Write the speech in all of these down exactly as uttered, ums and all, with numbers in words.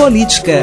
política.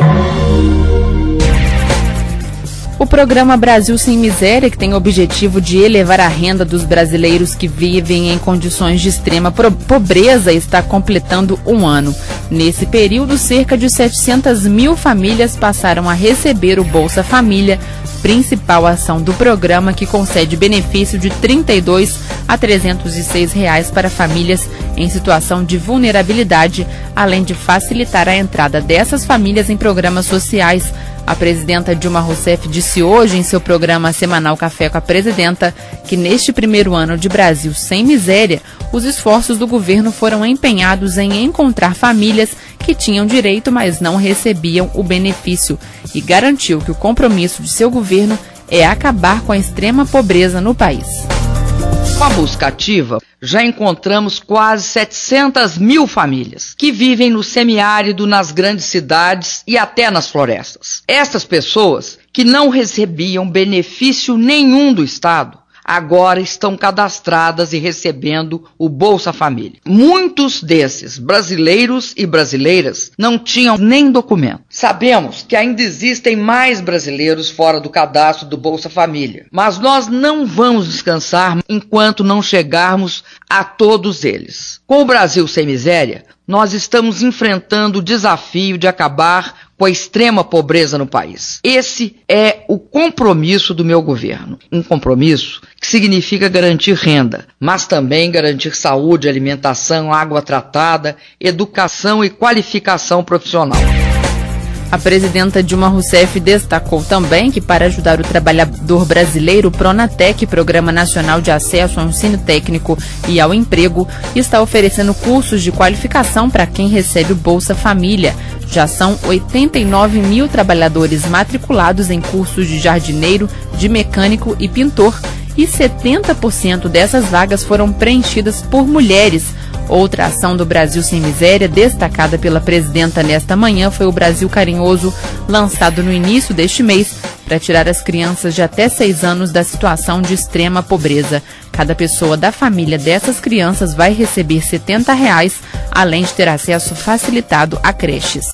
O programa Brasil Sem Miséria, que tem o objetivo de elevar a renda dos brasileiros que vivem em condições de extrema pobreza, está completando um ano. Nesse período, cerca de setecentas mil famílias passaram a receber o Bolsa Família, principal ação do programa, que concede benefício de trinta e dois a trezentos e seis reais para famílias em situação de vulnerabilidade, além de facilitar a entrada dessas famílias em programas sociais. A presidenta Dilma Rousseff disse hoje em seu programa semanal Café com a Presidenta que neste primeiro ano de Brasil Sem Miséria, os esforços do governo foram empenhados em encontrar famílias que tinham direito, mas não recebiam o benefício, e garantiu que o compromisso de seu governo é acabar com a extrema pobreza no país. Com a busca ativa, já encontramos quase setecentas mil famílias que vivem no semiárido, nas grandes cidades e até nas florestas. Essas pessoas, que não recebiam benefício nenhum do Estado, agora estão cadastradas e recebendo o Bolsa Família. Muitos desses brasileiros e brasileiras não tinham nem documento. Sabemos que ainda existem mais brasileiros fora do cadastro do Bolsa Família, mas nós não vamos descansar enquanto não chegarmos a todos eles. Com o Brasil Sem Miséria, nós estamos enfrentando o desafio de acabar com a extrema pobreza no país. Esse é o compromisso do meu governo. Um compromisso que significa garantir renda, mas também garantir saúde, alimentação, água tratada, educação e qualificação profissional. A presidenta Dilma Rousseff destacou também que, para ajudar o trabalhador brasileiro, o Pronatec, Programa Nacional de Acesso ao Ensino Técnico e ao Emprego, está oferecendo cursos de qualificação para quem recebe o Bolsa Família. Já são oitenta e nove mil trabalhadores matriculados em cursos de jardineiro, de mecânico e pintor, e setenta por cento dessas vagas foram preenchidas por mulheres. Outra ação do Brasil Sem Miséria, destacada pela presidenta nesta manhã, foi o Brasil Carinhoso, lançado no início deste mês, para tirar as crianças de até seis anos da situação de extrema pobreza. Cada pessoa da família dessas crianças vai receber setenta reais, além de ter acesso facilitado a creches.